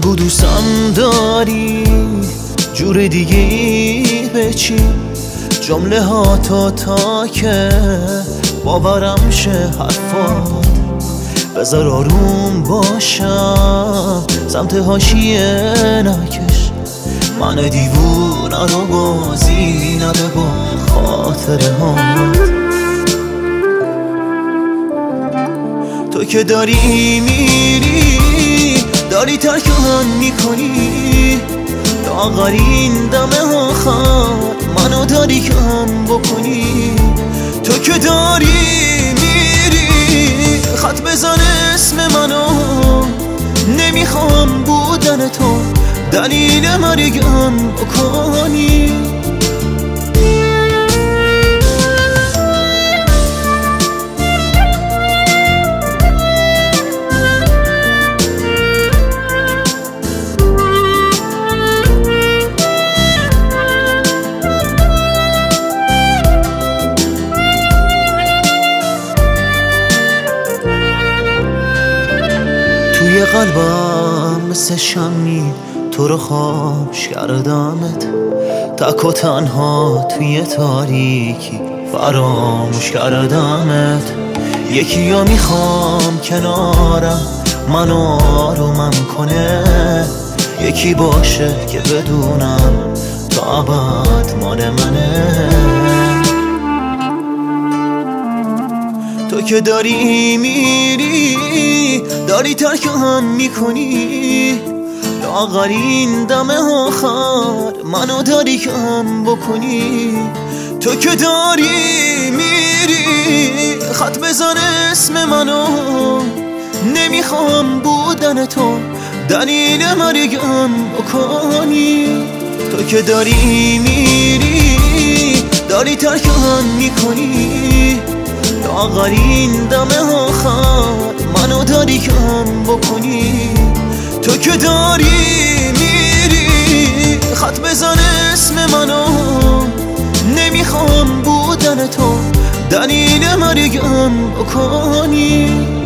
بگو دوستم داری جور دیگه ای به چی؟ جمله ها تا که باورم شه حرفات، بذار آروم باشم سمت حاشیه نکش. من دیوونه رو بازی نده با خاطره هات. تو که داری میری داری ترکم میکنی، لاغرین دم آخر منو داری کم بکنی. تو که داری میری خط بزن اسم منو، نمیخوام بودن تو دلیل مرگم بکنی. توی قلبم مثل شمی تو رو خوابش کردمت، تک و تنها توی تاریکی فراموش کردمت. یکی یا میخوام کنارم منو آرومم کنه، یکی باشه که بدونم تا ابد مال منه. تو که داری میری داری ترکم میکنی، لاغرین دم آخر منو داری کم بکنی. تو که داری میری خط بزن اسم منو، نمیخوام بودن تو دلیل مرگم بکنی. تو که داری میری داری ترکم میکنی، لاغرین دم آخر منو داری کم بکنی. تو که داری میری خط بزن اسم منو، نمیخوام بودن تو دلیل مرگم بکنی.